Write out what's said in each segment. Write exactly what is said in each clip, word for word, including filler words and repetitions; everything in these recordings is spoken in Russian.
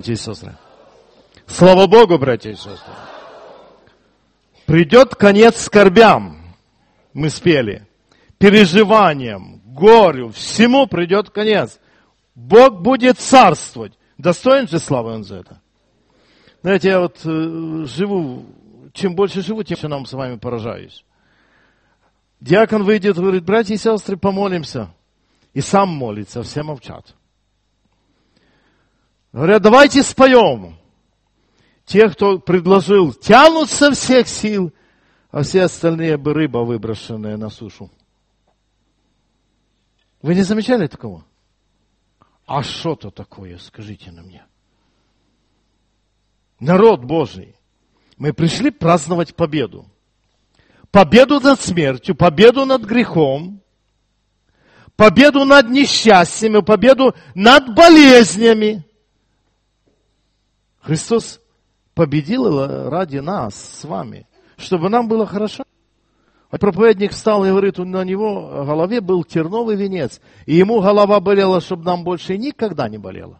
Братья и сестры. Слава Богу, братья и сестры. Придет конец скорбям. Мы спели. Переживаниям, горю, всему придет конец. Бог будет царствовать. Достоин же славы Он за это. Знаете, я вот э, живу, чем больше живу, тем нам с вами поражаюсь. Диакон выйдет и говорит: братья и сестры, помолимся. И сам молится, все молчат. Говорят: давайте споем. Те, кто предложил, тянут со всех сил, а все остальные бы рыба, выброшенная на сушу. Вы не замечали такого? А что-то такое, скажите на мне. Народ Божий, мы пришли праздновать победу. Победу над смертью, победу над грехом, победу над несчастьями, победу над болезнями. Христос победил ради нас с вами, чтобы нам было хорошо. А проповедник встал и говорит, на него голове был терновый венец, и ему голова болела, чтобы нам больше никогда не болела.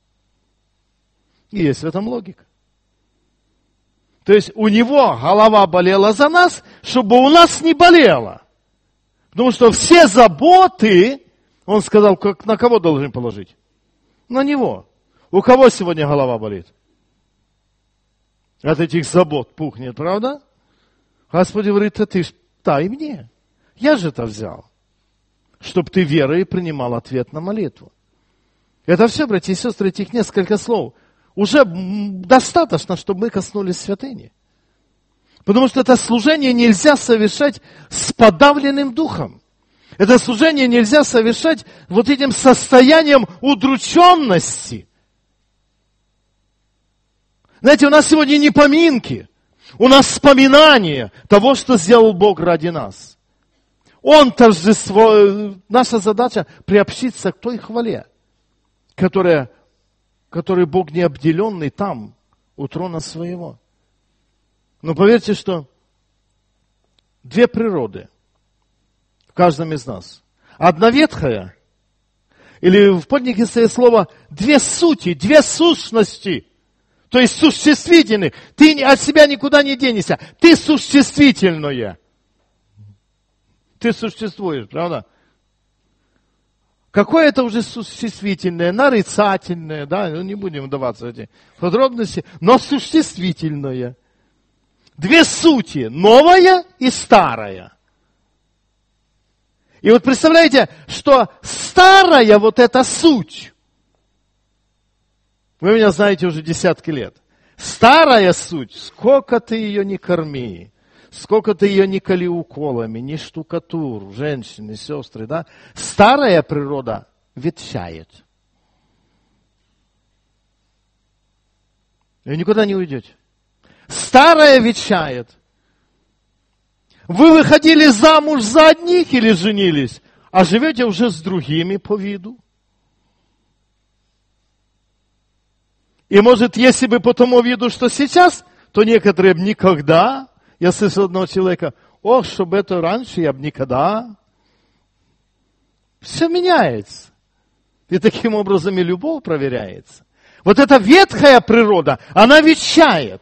И есть в этом логика. То есть у него голова болела за нас, чтобы у нас не болела. Потому что все заботы, он сказал, как, на кого должен положить? На него. У кого сегодня голова болит? От этих забот пухнет, правда? Господь говорит: а ты ж дай мне. Я же это взял. Чтобы ты верой принимал ответ на молитву. Это все, братья и сестры, этих несколько слов. Уже достаточно, чтобы мы коснулись святыни. Потому что это служение нельзя совершать с подавленным духом. Это служение нельзя совершать вот этим состоянием удрученности. Знаете, у нас сегодня не поминки. У нас вспоминание того, что сделал Бог ради нас. Он торжествует. Наша задача приобщиться к той хвале, которая, которой Бог не обделенный там, у трона своего. Но поверьте, что две природы в каждом из нас. Одна ветхая, или в подлиннике стоит слово две сути, две сущности. То есть существительный. Ты от себя никуда не денешься. Ты существительное. Ты существуешь, правда? Какое это уже существительное? Нарицательное, да? Ну, не будем вдаваться в эти подробности. Но существительное. Две сути. Новая и старая. И вот представляете, что старая вот эта суть. Вы меня знаете уже десятки лет. Старая суть, сколько ты ее не корми, сколько ты ее не коли уколами, не штукатур, женщины, сестры, да? Старая природа ветшает. И никуда не уйдете. Старая ветшает. Вы выходили замуж за одних или женились, а живете уже с другими по виду. И может, если бы по тому виду, что сейчас, то некоторые бы никогда. Я слышал одного человека: ох, чтобы это раньше, я бы никогда. Все меняется. И таким образом и любовь проверяется. Вот эта ветхая природа, она ветшает.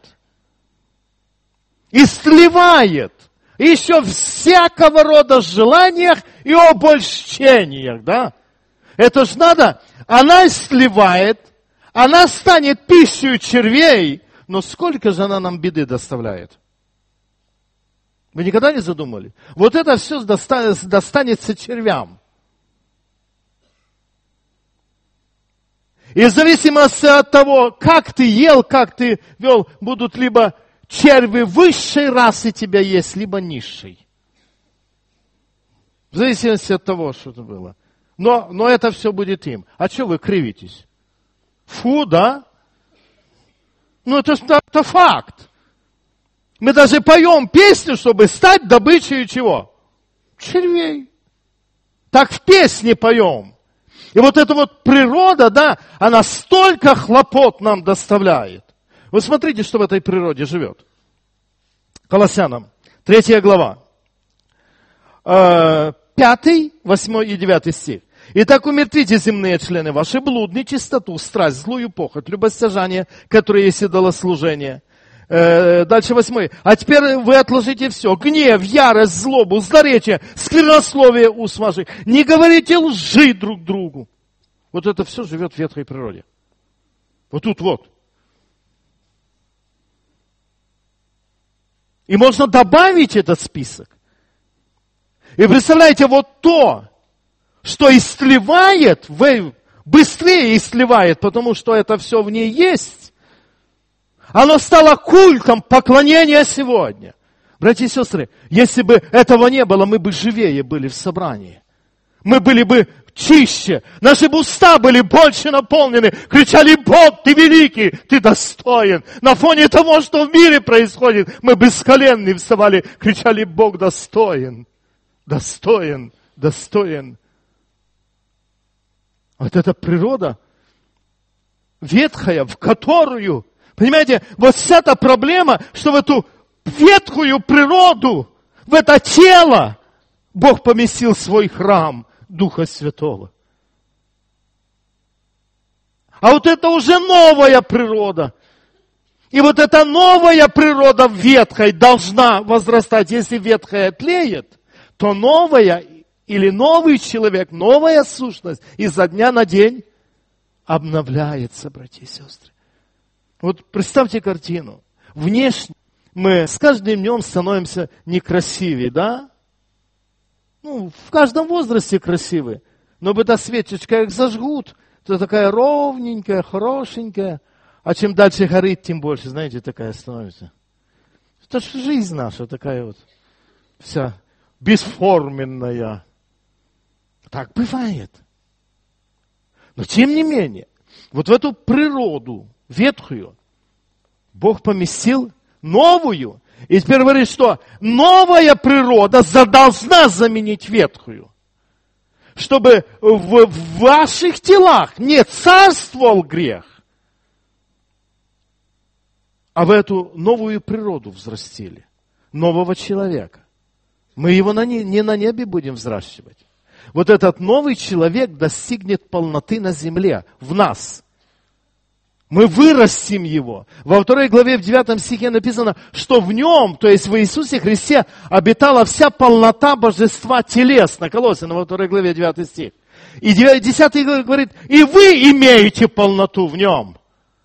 И сливает. И еще всякого рода желаниях и обольщениях, да? Это ж надо, она сливает. Она станет пищей червей, но сколько же она нам беды доставляет? Вы никогда не задумали? Вот это все достанется, достанется червям. И в зависимости от того, как ты ел, как ты вел, будут либо черви высшей расы тебя есть, либо низшей. В зависимости от того, что это было. Но, но это все будет им. А что вы кривитесь? Фу, да? Ну, это, это факт. Мы даже поем песню, чтобы стать добычей чего? Червей. Так в песне поем. И вот эта вот природа, да, она столько хлопот нам доставляет. Вы смотрите, что в этой природе живет. Колоссянам, третья глава. Пятый, восьмой и девятый стих. Итак, умертвите земные члены ваши, блуд, нечистоту, страсть, злую похоть, любостяжание, которое есть идолослужение. Э, дальше восьмой. А теперь вы отложите все. Гнев, ярость, злобу, злоречие, сквернословие уст ваших. Не говорите лжи друг другу. Вот это все живет в ветхой природе. Вот тут вот. И можно добавить этот список. И представляете, вот то, что истлевает, быстрее истлевает, потому что это все в ней есть, оно стало культом поклонения сегодня. Братья и сестры, если бы этого не было, мы бы живее были в собрании. Мы были бы чище, наши бы уста были больше наполнены, кричали: Бог, Ты великий, Ты достоин. На фоне того, что в мире происходит, мы бесколенные вставали, кричали: Бог достоин, достоин, достоин. Вот эта природа ветхая, в которую, понимаете, вот вся эта проблема, что в эту ветхую природу, в это тело Бог поместил свой храм Духа Святого. А вот это уже новая природа. И вот эта новая природа ветхой должна возрастать. Если ветхая тлеет, то новая или новый человек, новая сущность изо дня на день обновляется, братья и сестры. Вот представьте картину. Внешне мы с каждым днем становимся некрасивее, да? Ну, в каждом возрасте красивые. Но бы эта свечечка их зажгут, то такая ровненькая, хорошенькая. А чем дальше горит, тем больше, знаете, такая становится. Это же жизнь наша такая вот, вся бесформенная. Так бывает. Но тем не менее, вот в эту природу ветхую Бог поместил новую. И теперь говорит, что новая природа должна заменить ветхую. Чтобы в ваших телах не царствовал грех, а в эту новую природу взрастили. Нового человека. Мы его на не, не на небе будем взращивать. Вот этот новый человек достигнет полноты на земле, в нас. Мы вырастим его. Во второй главе, в девятом стихе написано, что в нем, то есть в Иисусе Христе, обитала вся полнота божества телесно. Колоссянам, во второй главе, девятый стих. И десятый говорит, и вы имеете полноту в нем.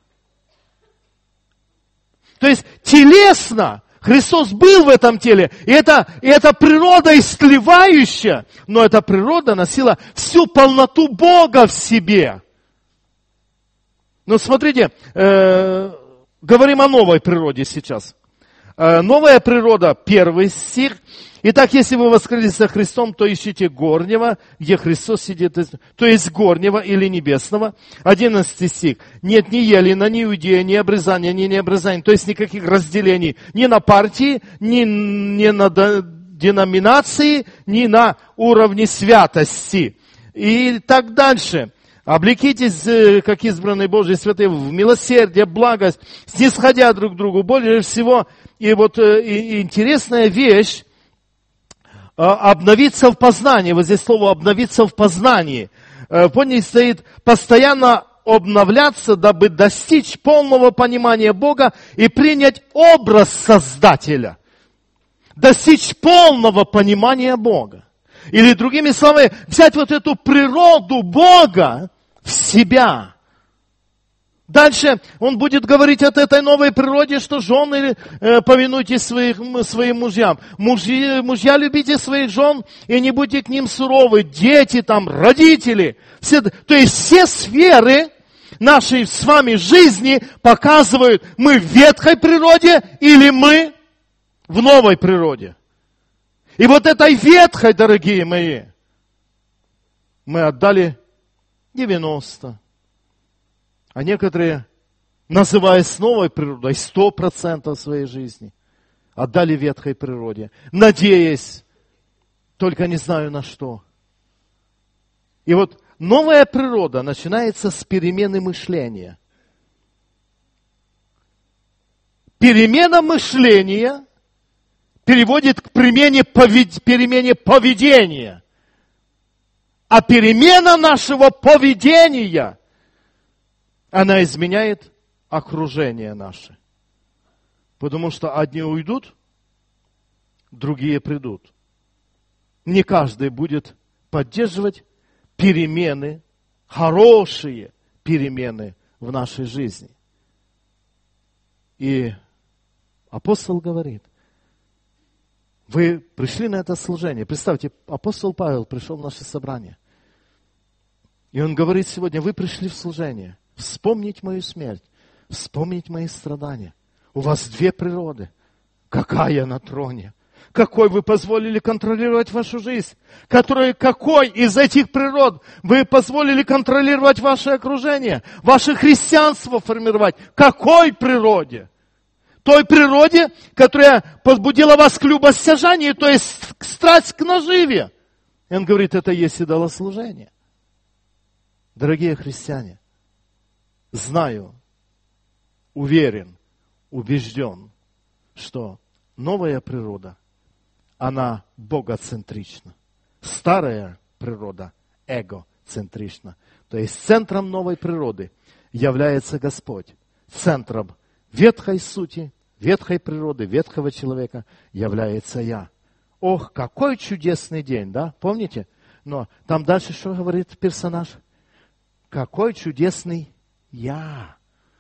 То есть телесно Христос был в этом теле, и это, и эта природа истлевающая, но эта природа носила всю полноту Бога в себе. Но смотрите, э, говорим о новой природе сейчас. Э, новая природа, первый стих. Итак, если вы воскресили со Христом, то ищите горнего, где Христос сидит, то есть горнего или небесного. Одиннадцатый стих. Нет ни елена, ни иудея, ни обрезания, ни необрезания. То есть никаких разделений ни на партии, ни, ни на деноминации, ни на уровне святости. И так дальше. Облекитесь, как избранные Божьи святые, в милосердие, благость, снисходя друг к другу. Более всего, и вот и интересная вещь, обновиться в познании. Вот здесь слово обновиться в познании. Поняли, стоит постоянно обновляться, дабы достичь полного понимания Бога и принять образ Создателя. Достичь полного понимания Бога. Или другими словами, взять вот эту природу Бога в себя. Дальше он будет говорить от этой новой природе, что жены, э, повинуйтесь своих, своим мужьям. Мужья, мужья, любите своих жен и не будьте к ним суровы. Дети там, родители. Все, то есть все сферы нашей с вами жизни показывают, мы в ветхой природе или мы в новой природе. И вот этой ветхой, дорогие мои, мы отдали девяносто. А некоторые, называясь новой природой, сто процентов своей жизни отдали ветхой природе, надеясь, только не знаю на что. И вот новая природа начинается с перемены мышления. Перемена мышления переводит к перемене поведения. А перемена нашего поведения, она изменяет окружение наше. Потому что одни уйдут, другие придут. Не каждый будет поддерживать перемены, хорошие перемены в нашей жизни. И апостол говорит, вы пришли на это служение. Представьте, апостол Павел пришел в наше собрание. И он говорит сегодня, вы пришли в служение. Вспомнить мою смерть, вспомнить мои страдания. У вас две природы. Какая на троне? Какой вы позволили контролировать вашу жизнь? Который, какой из этих природ вы позволили контролировать ваше окружение? Ваше христианство формировать? Какой природе? Той природе, которая побудила вас к любостяжанию, то есть к страсть к наживе. И он говорит, это есть идолослужение. Дорогие христиане, знаю, уверен, убежден, что новая природа, она богоцентрична. Старая природа эгоцентрична. То есть центром новой природы является Господь. Центром ветхой сути, ветхой природы, ветхого человека является я. Ох, какой чудесный день, да? Помните? Но там дальше что говорит персонаж? Какой чудесный я.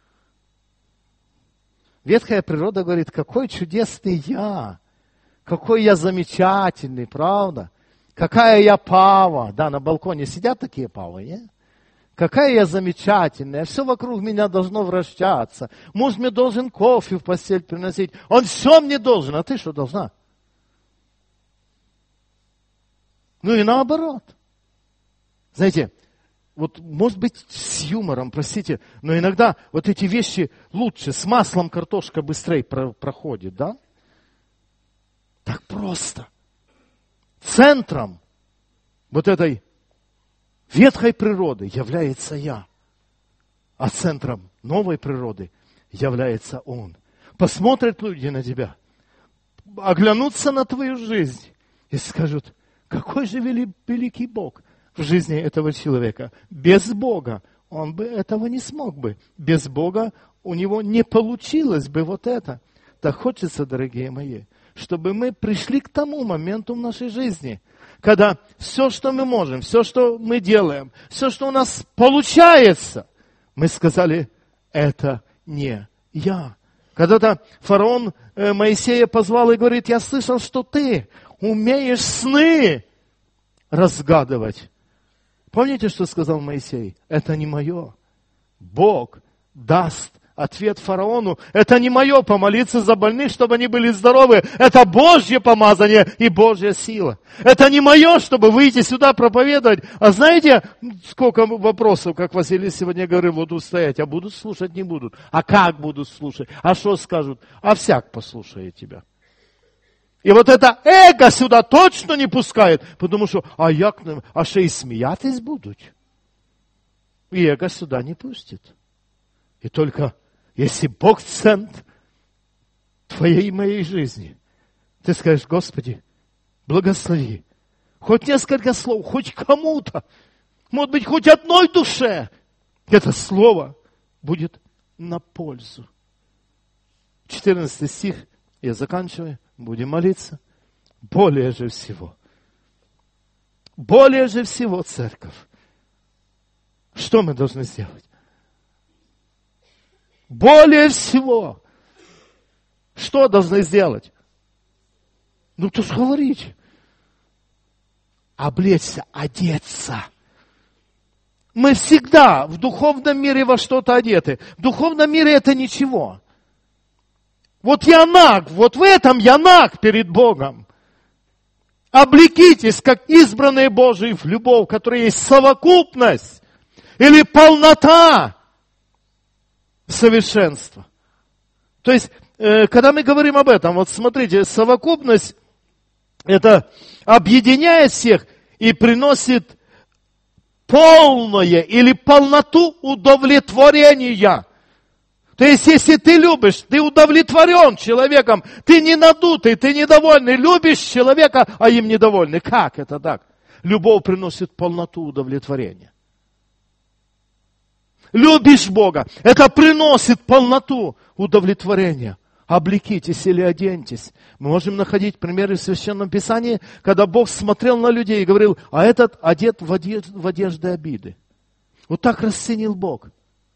Ветхая природа говорит, какой чудесный я. Какой я замечательный, правда? Какая я пава. Да, на балконе сидят такие павы, не? Какая я замечательная. Все вокруг меня должно вращаться. Муж мне должен кофе в постель приносить. Он все мне должен. А ты что должна? Ну и наоборот. Знаете, вот может быть с юмором, простите, но иногда вот эти вещи лучше. С маслом картошка быстрее про- проходит, да? Так просто. Центром вот этой ветхой природы является я, а центром новой природы является Он. Посмотрят люди на тебя, оглянутся на твою жизнь и скажут, какой же великий Бог в жизни этого человека. Без Бога он бы этого не смог бы. Без Бога у него не получилось бы вот это. Так хочется, дорогие мои, чтобы мы пришли к тому моменту в нашей жизни, когда все, что мы можем, все, что мы делаем, все, что у нас получается, мы сказали, это не я. Когда-то фараон Моисея позвал и говорит, я слышал, что ты умеешь сны разгадывать. Помните, что сказал Моисей? Это не мое. Бог даст ответ фараону, это не мое помолиться за больных, чтобы они были здоровы. Это Божье помазание и Божья сила. Это не мое, чтобы выйти сюда проповедовать. А знаете, сколько вопросов, как Василий сегодня говорил, будут стоять, а будут слушать, не будут. А как будут слушать? А что скажут? А всяк послушает тебя. И вот это эго сюда точно не пускает, потому что, а як, а ще й сміятись будуть. И эго сюда не пустит. И только если Бог центр твоей и моей жизни, ты скажешь, Господи, благослови. Хоть несколько слов, хоть кому-то, может быть, хоть одной душе, это слово будет на пользу. четырнадцатый стих, я заканчиваю, будем молиться. Более же всего, более же всего, церковь, что мы должны сделать? Более всего, что должны сделать? Ну, то ж говорите. Облечься, одеться. Мы всегда в духовном мире во что-то одеты. В духовном мире это ничего. Вот я наг, вот в этом я наг перед Богом. Облекитесь, как избранные Божии, в любовь, в которой есть совокупность или полнота совершенства. То есть, когда мы говорим об этом, вот смотрите, совокупность, это объединяет всех и приносит полное или полноту удовлетворения. То есть, если ты любишь, ты удовлетворен человеком, ты не надутый, ты недовольный, любишь человека, а им недовольный. Как это так? Любовь приносит полноту удовлетворения. Любишь Бога, это приносит полноту удовлетворения. Облекитесь или оденьтесь. Мы можем находить примеры в Священном Писании, когда Бог смотрел на людей и говорил, а этот одет в одежды, в одежды обиды. Вот так расценил Бог.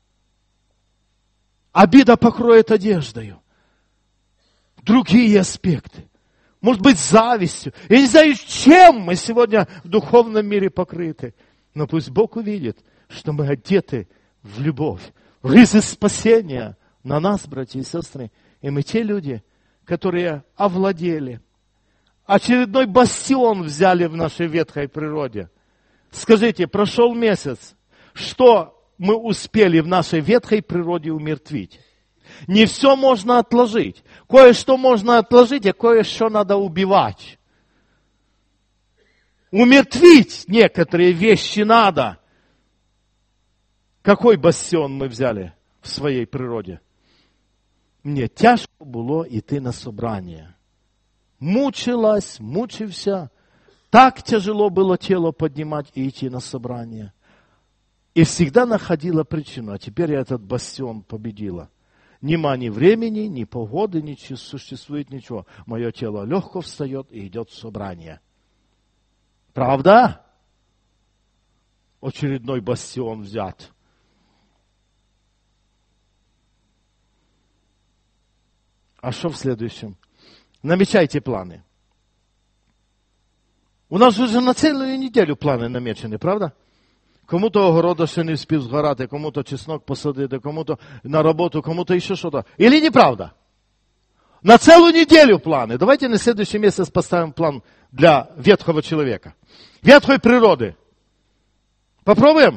Обида покроет одеждою. Другие аспекты. Может быть, завистью. Я не знаю, чем мы сегодня в духовном мире покрыты. Но пусть Бог увидит, что мы одеты в любовь. Ризы спасения на нас, братья и сестры. И мы те люди, которые овладели. Очередной бастион взяли в нашей ветхой природе. Скажите, прошел месяц. Что мы успели в нашей ветхой природе умертвить? Не все можно отложить. Кое-что можно отложить, а кое-что надо убивать. Умертвить некоторые вещи надо. Какой бастион мы взяли в своей природе? Мне тяжко було йти на собрание. Мучилась, мучився. Так тяжело было тело поднимать и идти на собрание. И всегда находила причину. А теперь я этот бастион победила. Нема ни времени, ни погоды, не существует ничего. Мое тело легко встает и идет в собрание. Правда? Очередной бастион взят. А что в следующем? Намечайте планы. У нас уже на целую неделю плани намечені, правда? Кому-то огорода ще не вспів згорати, кому-то чеснок посадити, кому-то на роботу, кому-то еще что-то. Или неправда? На целую неделю планы. Давайте на следующий месяц поставим план для ветхого человека. Ветхой природы. Попробуем?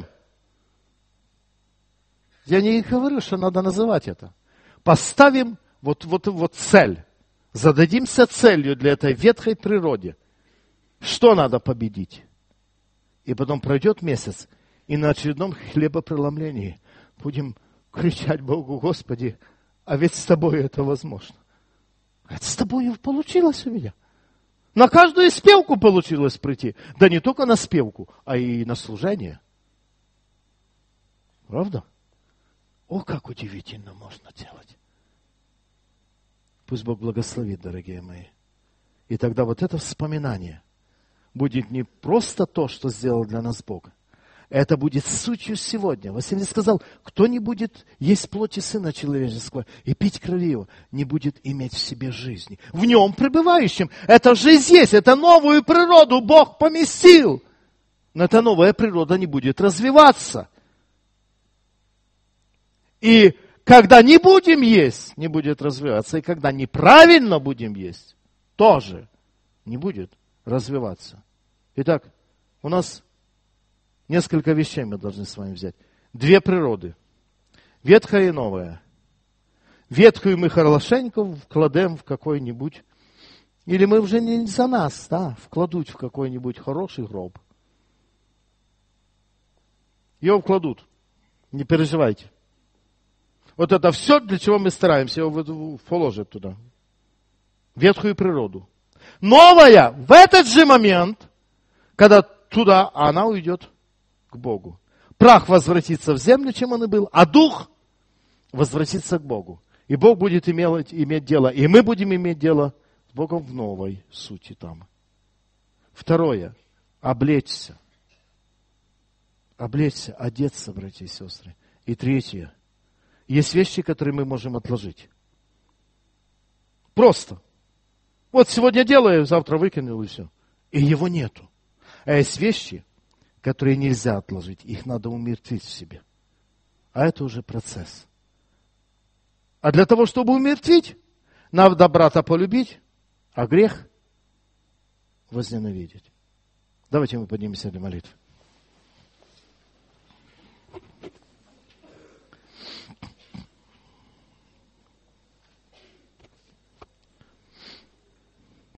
Я не говорю, что надо называть это. Поставим Вот, вот, вот цель. Зададимся целью для этой ветхой природы. Что надо победить? И потом пройдет месяц, и на очередном хлебопреломлении будем кричать Богу, Господи, а ведь с Тобой это возможно. Это с Тобой получилось у меня. На каждую спевку получилось прийти. Да не только на спевку, а и на служение. Правда? О, как удивительно можно делать. Пусть Бог благословит, дорогие мои. И тогда вот это вспоминание будет не просто то, что сделал для нас Бог. Это будет сутью сегодня. Василий сказал, кто не будет есть плоти Сына Человеческого и пить крови Его, не будет иметь в себе жизни. В Нем пребывающим. Это жизнь есть, это новую природу Бог поместил. Но эта новая природа не будет развиваться. И когда не будем есть, не будет развиваться. И когда неправильно будем есть, тоже не будет развиваться. Итак, у нас несколько вещей мы должны с вами взять. Две природы. Ветхая и новая. Ветхую мы хорошенько вкладем в какой-нибудь, или мы уже не за нас, да, вкладут в какой-нибудь хороший гроб. Его вкладут. Не переживайте. Вот это все, для чего мы стараемся его положить туда. Ветхую природу. Новая в этот же момент, когда туда она уйдет к Богу. Прах возвратится в землю, чем он и был, а дух возвратится к Богу. И Бог будет иметь, иметь дело, и мы будем иметь дело с Богом в новой сути там. Второе. Облечься. Облечься, одеться, братья и сестры. И третье. Есть вещи, которые мы можем отложить. Просто. Вот сегодня делаю, завтра выкинул и все. И его нету. А есть вещи, которые нельзя отложить. Их надо умертвить в себе. А это уже процесс. А для того, чтобы умертвить, надо брата полюбить, а грех возненавидеть. Давайте мы поднимемся для молитвы.